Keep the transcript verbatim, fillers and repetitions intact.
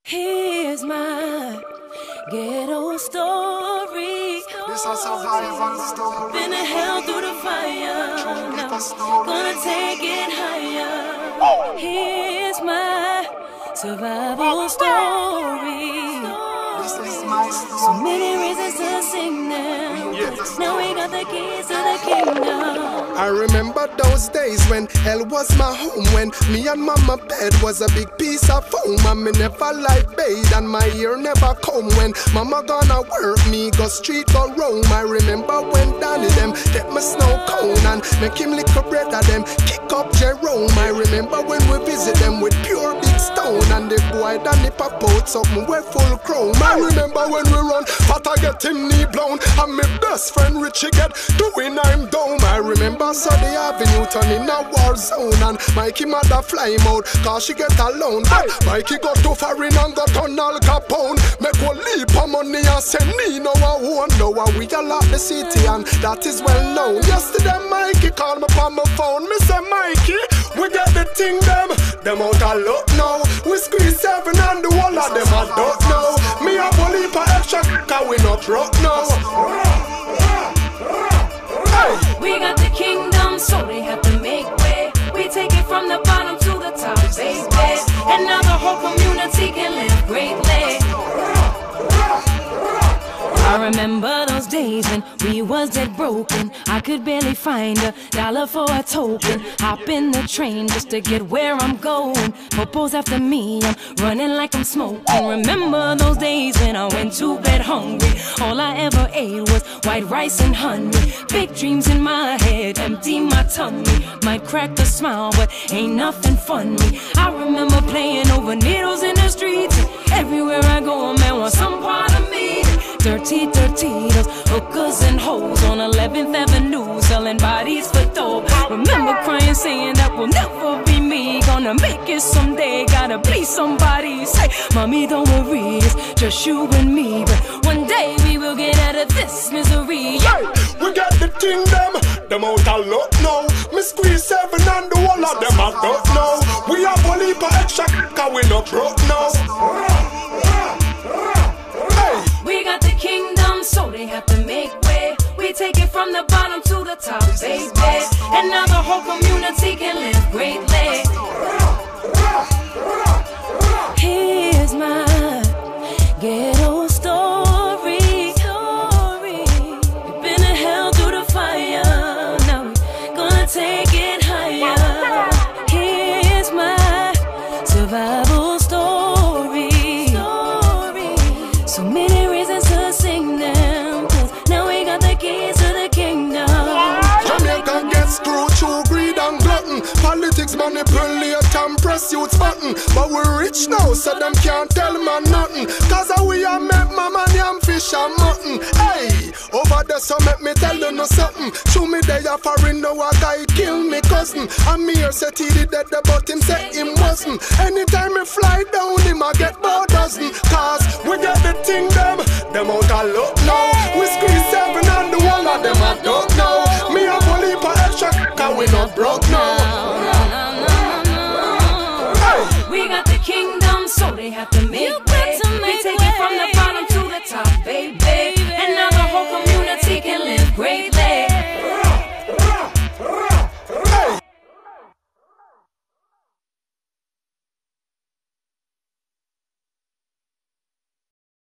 Here's my ghetto story. This a survival story. Been a hell through the fire. Now gonna take it higher. Here's my survival story. This is my story. So many reasons to sing them. Yes. Now we got the keys to the kingdom. I remember those days when hell was my home, when me and mama bed was a big piece of foam, and me never like bathe and my ear never comb. When mama gonna work, me go street go roam. I remember when Danny them get my snow cone and make him lick a bread of them kick up Jerome. I remember when we visit them with pure big stone, and the boy Danny pop out something we full chrome. I remember when we run, but I get him knee blown, and my best friend Richie get doing I'm dome. I remember so the avenue turn in a war zone, and Mikey mother fly him out cause she get alone. But Mikey got to foreign and got on Al Capone. Make one leap of money and send me no one won't know. We a lot the city and that is well known. Yesterday Mikey called me on my phone. Me say Mikey, we get the thing them, them out a lot now. We squeeze seven and the whole of them I don't know. Me a bully for extra cause we not broke now. We got the kingdom, so they have to make way. We take it from the bottom to the top, baby. And now the whole community can live greatly. I remember those days when we was dead broken. I could barely find a dollar for a token. Hop in the train just to get where I'm going. Popo's after me, I'm running like I'm smoking. Remember those days when I went to bed hungry. All I ever ate was white rice and honey. Big dreams in my head, empty my tummy. Might crack a smile, but ain't nothing funny. I remember playing over needles in the streets. Everywhere I go, a man wants some part of me. Dirty, dirty, those hookers and hoes on eleventh Avenue selling bodies for dope. Remember crying, saying that will never be me. Gonna make it someday, gotta be somebody. Say, mommy, don't worry, it's just you and me. But one day we will get out of this misery. Yeah, we got the thing them, them out a lot now. Me squeeze seven and the whole of them I don't know. We have only for extra cause we not broke now. We got the kingdom, so they have to make way. We take it from the bottom to the top, baby. And now the whole community can live greatly. Here's my ghetto story. We've been in hell through the fire. Now we're gonna take it higher. Here's my survival story. So many reasons to sing them, cause now we got the keys to the kingdom. Jamaica gets screwed through greed and glutton. Politics manipulate and press youth's button. But we're rich now, so them can't tell man nothing. Cause we are make mama yam fish and mutton. Hey, over there so make me tell you no something. Show me they are foreign now a guy kill me cousin. And me here said he did that but him said him wasn't. Anytime me fly down him I get about dozen. Cause we get the thing them, them out a lot now. We squeeze seven and the whole of them I don't know. Me a bully for extra cause we not broke